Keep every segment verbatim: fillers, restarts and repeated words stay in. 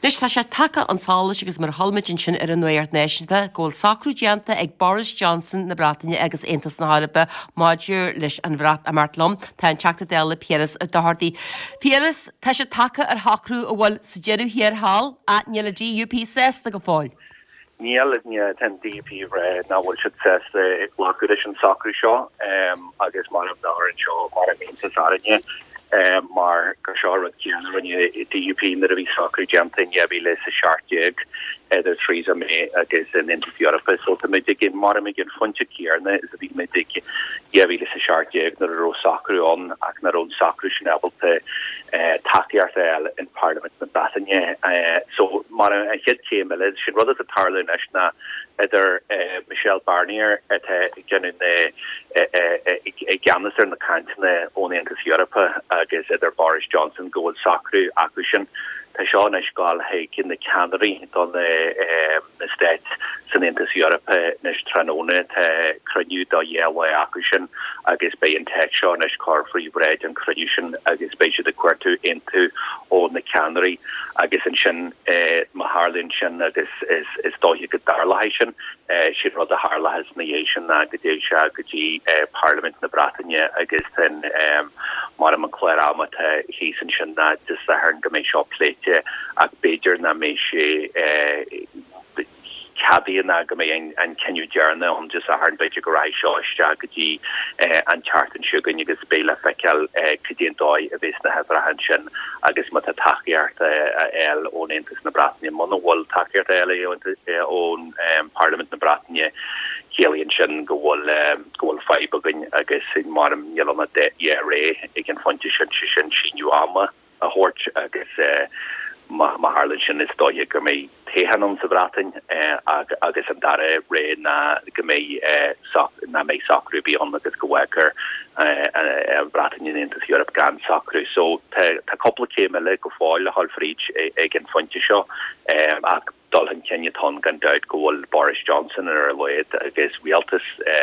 Nis tá sé take an sálas agus mar halmidin sin ar an nuart náisianta ggóil sacrú deanta ag Boris Johnson na Bratainine agus Aontas na Hárapa máidir leis an bhrat a martlum tá an teachta déla Pieras a dohartaí. Pieras, tá sé take ar hacrú a bhfuil sa dearú hir hall a níla D U P sésta go fáil. Níl ní ten D U P re náhfuil si sésta ag lácuris an sacrú seo agus mar am náir an seo mar a míntas áine. Um, maar gashaar kiana when you D U P in the vi soccer jumping yabi les a shark jig either trees me agus an interview so to me dig in mar me gin funche kierne is a big me dig yabi les a shark jig na ro soccer on ac na own soccer able to takiar el in parliament na Bratainine uh, so mar a hit came it should rather the Tarlin na either uh, Michelle Barnier at again in the Gamnister in the canton only in Europe agus either Boris Johnson go sacru acquisition Sean Ishgal Hake in the Canary on the the state Senatus Europe Nish Tranone Cranu da Yelway acquisition agus bay in tech Sean Ishcar free bread and creation agus bay the quartu into on the Canary agus in Shin Maharlin Shin agus is is dohi Darlahishan she rather Harla has nation Gadesha Gaji Parliament in the Bratainine agus then Madam McClare Alma he's in Shin that just the Hern Gamishaw plate ag Beiger na me sé caddy na go me an kennu jarna on just a hard Beiger go seo strategy an chart and sugar agus bela fekel kidien dói a vis na hefra hansin agus mat takeart el on intas na Bratainine mon wol takeart el on Parliament na Bratainine Gillian sin go bhfuil go bhfuil feibegan agus sin mar yellow de ré ag an fonti sin sin sinú ama a hort agus ma Harlan sin is dói go mé tehannom sa Bratain agus an dare ré na go mé na mé sacrú bí an agus go weker Bratainine intas Europe gan sacrú so tá couple céime le go fáil a Halfrid ag an fonti seo ag Dolhan Kenya ton gan doid goal Boris Johnson er loed agus Rialtas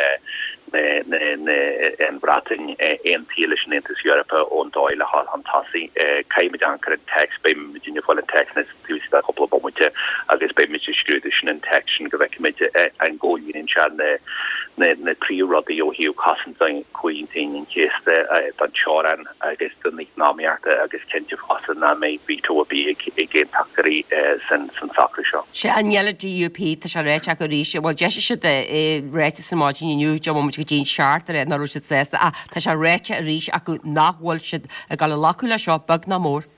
en Bratain en Thielish intas Europe on doile hal hantasi kaime dankar en text by Virginia Fall en text nes tu sta couple of bomute agus by Mister Scrutition en text go vek mit en go in chan ne ne tri rodi o hiu kassen thing queen thing in case dan choran agus the namiarte agus kenju fasen na me veto be again takari sen sen sacre Se an yellow D U P tá se réit a go ríise bhil de se de réite sa máin inniu jo mu go dín seart ar na ru sésta a tá se réite a ríis a go nachhil si a gal lacula seo bag na mór.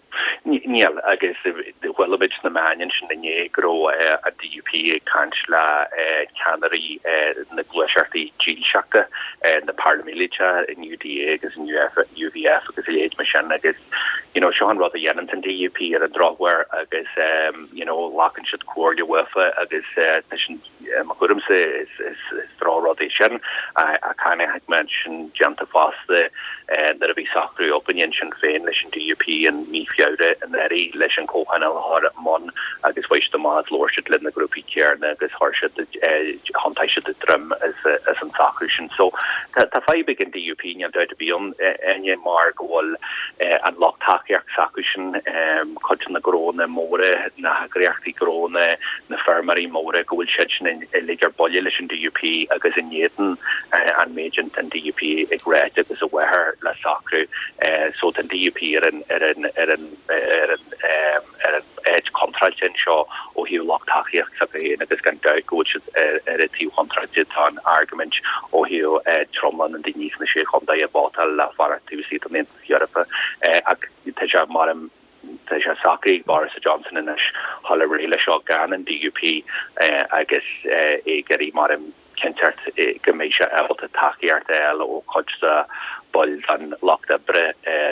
Níl agus bhfuilbit na mainin sin nané gro a D U P kansla Canary na gluisiartaí díseachta na Parliamilita in U D A agus in U V F agus éid me sin agus you know Sean rud a dhéanaan an D U P ar a drohhar agus um, you know lachan siad cuairde wefa agus sin chumse is is drá rud é sin a chana haag man sin deanta fásta na a bhí sacrú opinion sin féin leis an D U P an mí fiáde an eri leis an cóhanil har mon agus weiste ma lorsid lin na grúpi cearna agus harse hantaise de drum as as an sacrusin so tá feibig an D U P an deut bí an enne mar gohil an lochtakeach sacrusin chu na grone móre na greachti grone na fermarí móre gohfuil se ligar bolle leis an D U P agus in éden an mégent an D U P ag ré agus a weher le sacru so an D U P er an er an er an er an er an edge contract in seo ó hiú lochtakeach sa agus gan de go er a tí contract an argument ó hiú tromlan an dní na sé chum da a bottle le far tú si an in Europa ag te mar Tá sé sacrí Boris Johnson in is hall réile seo gan an D U P agus é geí mar kentart goméise e takeart eile ó costa bol an lochta bre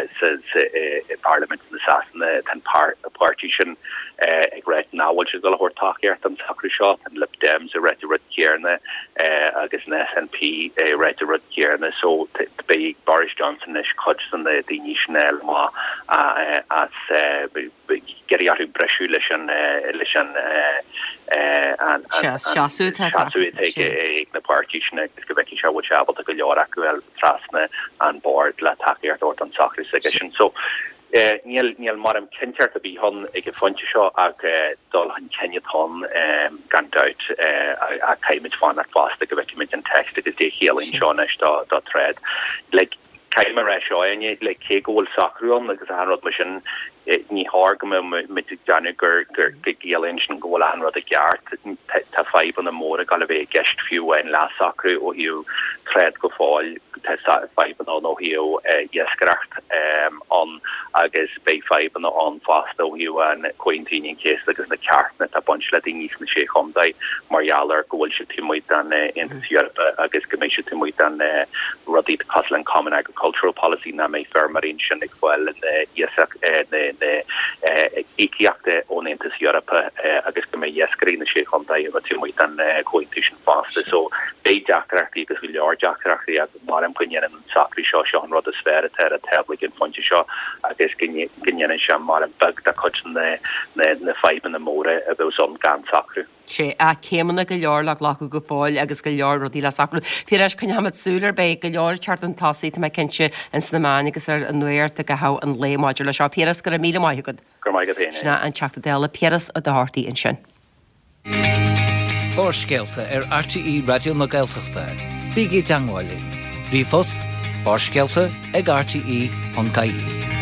Parliament na Sasan ten partition ag réit náhil se go hor takeart an sacrú seo an Lib Dems a réit rud cearna agus an S N P réit rud cearna so be Boris Johnson is costa an daní snell má as geriarú breisiú leis an leis an ag na partition agus go bheici se bhil se go leor acuil trasna an board le takeart ort an sacrú sigation so Níl níl mar am kenart a bí hon ag fonte seo ag dul an Kenyaton gan dat a caiimid fan ar fast go bheith an text agus dé chéalinn seonis dá thread. Like caiimar a seoine le cé ggóil sacrún agus anrod mar sin ní hágam mit ganna gur gur gélinn sin ggóil anrod a geart tá feib an na móra gal bheith gist fiú ein lá sacrú ó hiú thread go fáil feib an ó hiú ieskracht an agus bei feib an an fast ó hiú an cointín cé agus na ceartna a bunch le níos na sé chumdai marialler gohfuil se timuid an Europe agus go méisi timuid an rudí coslan Common Agricultural Policy na mé fermarin sin ag bhfuil ikiachta ón Intas Europe agus go mé iescrí na sé chumdai a timuid an cointín fast so bei deachreachtaí agus bhí leor deachreachtaí a mar am gwynien an sacri seo seo an rud a sfér a ter a teblig in fonte seo agus gwynien sem mar an bug da cochen na feib an na móre a bheith son gan sacru. sé a cémanna go leor le lecu go fáil agus go leor rodí le sacru. Píris chun hamad súlar be go leor teart an tasí me cinse an snamáin agus ar an nuirta go ha an lémáidir le seo Píris go a míle maithegad. Gur mai go féine. Sna an teachta déla Píris a d'hartaí in sin. Bórscéalta ar R T E Radio na Gaeltachta. Bígí Dangwálin. Rí fust, bórscéalta ag R T E an Caí.